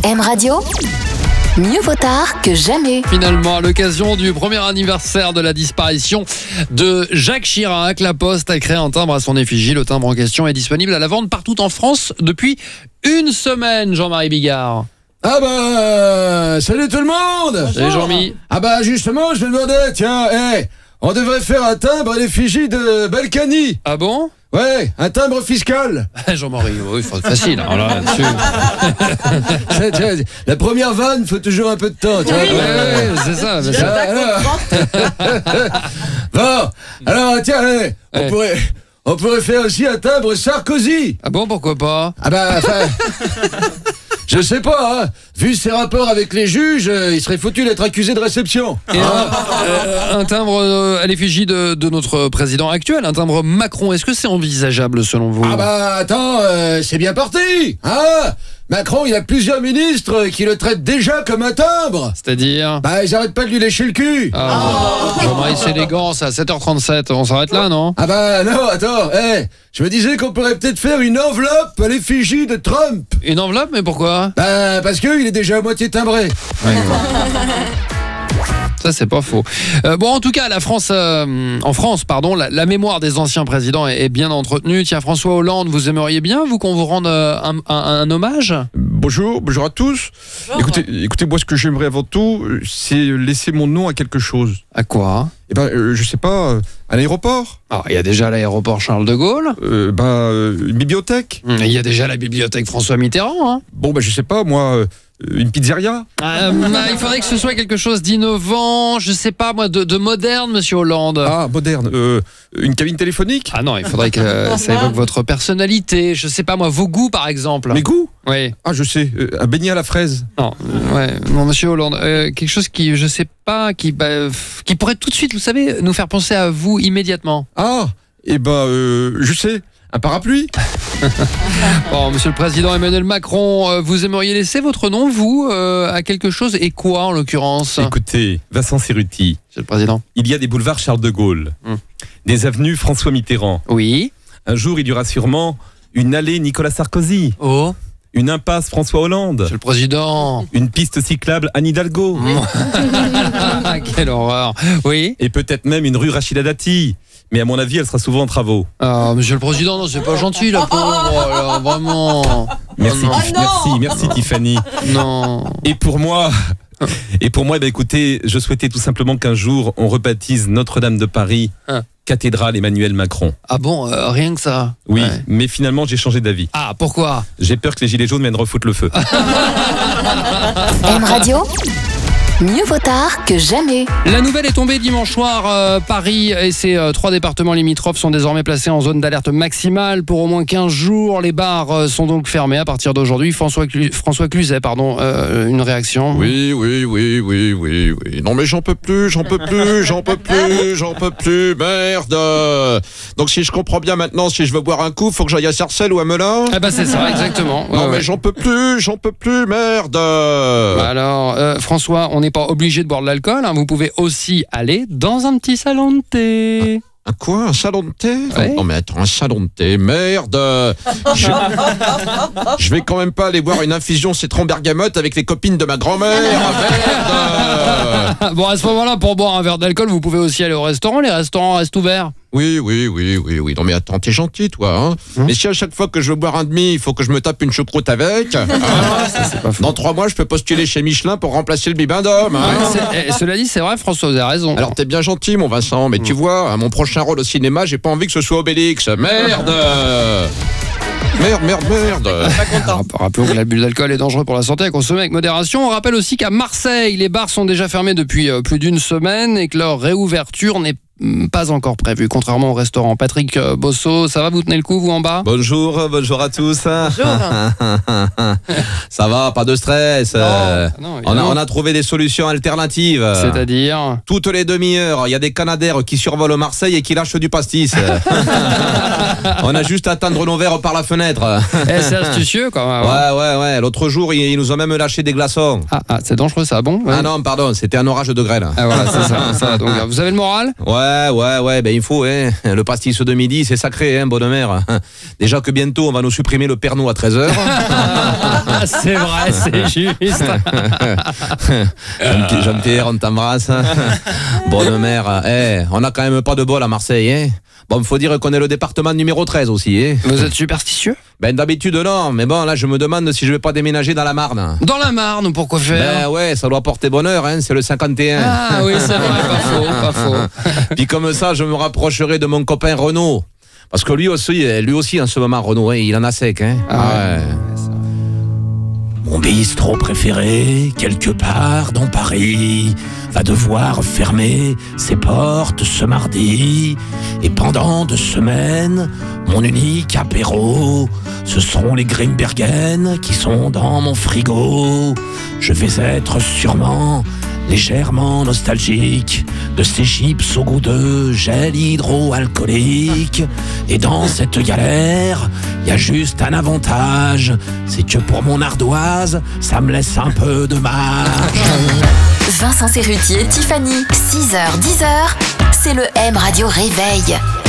M Radio, mieux vaut tard que jamais. Finalement, à l'occasion du premier anniversaire de la disparition de Jacques Chirac, la Poste a créé un timbre à son effigie. Le timbre en question est disponible à la vente partout en France depuis une semaine, Jean-Marie Bigard. Ah bah, salut tout le monde. Salut Jean-Mi. Ah bah justement, je me demandais, tiens, on devrait faire un timbre à l'effigie de Balkany. Ah bon? Ouais, un timbre fiscal. Jean-Marie, oui, facile. Alors là, Tiens, la première vanne, faut toujours un peu de temps, tu vois. ouais, c'est ça. Mais ça. Bon, alors tiens, on pourrait faire aussi un timbre Sarkozy. Ah bon, pourquoi pas? Ah bah, enfin, je sais pas, hein. Vu ses rapports avec les juges, il serait foutu d'être accusé de réception. Et un timbre à l'effigie de notre président actuel, un timbre Macron, est-ce que c'est envisageable selon vous? Ah bah attends, c'est bien parti, hein. Macron, il a plusieurs ministres qui le traitent déjà comme un timbre. C'est-à-dire? Bah ils arrêtent pas de lui lécher le cul. Jean-Marie, c'est élégant ça, 7h37, on s'arrête là, non? Ah bah non, attends, je me disais qu'on pourrait peut-être faire une enveloppe à l'effigie de Trump. Une enveloppe, mais pourquoi? Bah parce qu'il est déjà à moitié timbré. Ça, c'est pas faux. Bon, en tout cas, en France, la mémoire des anciens présidents est bien entretenue. Tiens, François Hollande, vous aimeriez bien, vous, qu'on vous rende un hommage? Bonjour à tous. Écoutez, moi, ce que j'aimerais avant tout, c'est laisser mon nom à quelque chose. À quoi? Eh ben, je sais pas, à l'aéroport. Ah, il y a déjà l'aéroport Charles de Gaulle. Une bibliothèque. Il y a déjà la bibliothèque François Mitterrand. Hein. Bon, je sais pas, moi, une pizzeria. Il faudrait que ce soit quelque chose d'innovant, je sais pas moi, de moderne, monsieur Hollande. Ah, moderne. Une cabine téléphonique. Ah non, il faudrait que ça évoque votre personnalité, je sais pas moi, vos goûts par exemple. Mes goûts? Oui. Ah, je sais, un beignet à la fraise. Non, monsieur Hollande, quelque chose qui, je sais pas, qui pourrait tout de suite, vous savez, nous faire penser à vous immédiatement. Ah, je sais, un parapluie. Bon, monsieur le président Emmanuel Macron, vous aimeriez laisser votre nom, vous, à quelque chose, et quoi en l'occurrence? Écoutez, Vincent Cerruti, Monsieur le président. il y a des boulevards Charles de Gaulle, des avenues François Mitterrand. Oui. Un jour, il y aura sûrement une allée Nicolas Sarkozy, Oh, une impasse François Hollande, monsieur le président. une piste cyclable Anne Hidalgo, Quelle horreur. Oui. et peut-être même une rue Rachida Dati. Mais à mon avis, elle sera souvent en travaux. Ah, monsieur le président, non, c'est pas gentil, la pauvre. Alors, vraiment. Merci, Oh, merci Tiffany. non. Et pour moi, écoutez, je souhaitais tout simplement qu'un jour, on rebaptise Notre-Dame de Paris, cathédrale Emmanuel Macron. Ah bon, rien que ça. Oui, Ouais. mais finalement, j'ai changé d'avis. Ah, pourquoi? J'ai peur que les gilets jaunes viennent refoutre le feu. M Radio, mieux vaut tard que jamais. La nouvelle est tombée dimanche soir. Paris et ses 3 départements limitrophes sont désormais placés en zone d'alerte maximale pour au moins 15 jours. Les bars sont donc fermés à partir d'aujourd'hui. François Cluzet, une réaction? Oui. Non mais j'en peux plus, merde. Donc si je comprends bien maintenant, si je veux boire un coup, faut que j'aille à Sarcelles ou à Melun. Ah bah c'est ça, exactement. Non mais Ouais. j'en peux plus, merde. Alors, François, on n'est pas obligé de boire de l'alcool. Hein. Vous pouvez aussi aller dans un petit salon de thé. Un quoi? Un salon de thé? Ouais. Non mais attends, un salon de thé, merde. Je vais quand même pas aller boire une infusion citron bergamote avec les copines de ma grand-mère, merde. Bon, à ce moment-là, pour boire un verre d'alcool, vous pouvez aussi aller au restaurant. Les restaurants restent ouverts. Oui. Non mais attends, t'es gentil toi, hein. Mais si à chaque fois que je veux boire un demi, il faut que je me tape une choucroute avec, dans 3 mois, je peux postuler chez Michelin pour remplacer le bibendum, hein. Cela dit, c'est vrai, François, vous avez raison. Alors t'es bien gentil mon Vincent, mais tu vois, à mon prochain rôle au cinéma, j'ai pas envie que ce soit Obélix. Merde. Rappelons que l'abus d'alcool est dangereux pour la santé à consommer avec modération. On rappelle aussi qu'à Marseille, les bars sont déjà fermés depuis plus d'une semaine et que leur réouverture n'est pas encore prévue, contrairement au restaurant. Patrick Bosso, ça va, vous tenez le coup, vous en bas? Bonjour à tous. Ça va, pas de stress. Non, On a trouvé des solutions alternatives. C'est-à-dire? Toutes les demi-heures, il y a des canadaires qui survolent Marseille et qui lâchent du pastis. On a juste à tendre nos verres par la fenêtre. C'est astucieux quand même. Hein. Ouais. L'autre jour, ils nous ont même lâché des glaçons. Ah, c'est dangereux ça, bon? Ouais. Ah non, pardon, c'était un orage de grêle. Ah voilà, c'est ça. Donc, vous avez le moral? Ouais, Ouais, ben il faut, hein. Le pastis de midi, c'est sacré, hein, bonne mère. Déjà que bientôt, on va nous supprimer le Pernod à 13h. C'est vrai, c'est juste. Jean-Pierre, on t'embrasse. Bonne mère. On a quand même pas de bol à Marseille, hein. Bon, il faut dire qu'on est le département numéro 13 aussi, hein. Vous êtes superstitieux? Ben d'habitude non, mais bon, là je me demande si je vais pas déménager dans la Marne. Dans la Marne, pourquoi faire? Ben ouais, ça doit porter bonheur, hein, c'est le 51. Ah oui, c'est vrai, pas faux. Puis comme ça, je me rapprocherai de mon copain Renaud. Parce que lui aussi en ce moment, Renaud, hein, il en a sec, hein. Ouais. Mon bistrot préféré, quelque part dans Paris, va devoir fermer ses portes ce mardi. Et pendant 2 semaines, mon unique apéro, ce seront les Grimbergen qui sont dans mon frigo. Je vais être sûrement légèrement nostalgique de ces chips au goût de gel hydroalcoolique. Et dans cette galère, y a juste un avantage, c'est que pour mon ardoise, ça me laisse un peu de marge. Vincent Cerruti et Tiffany, 6h-10h, c'est le M Radio Réveil.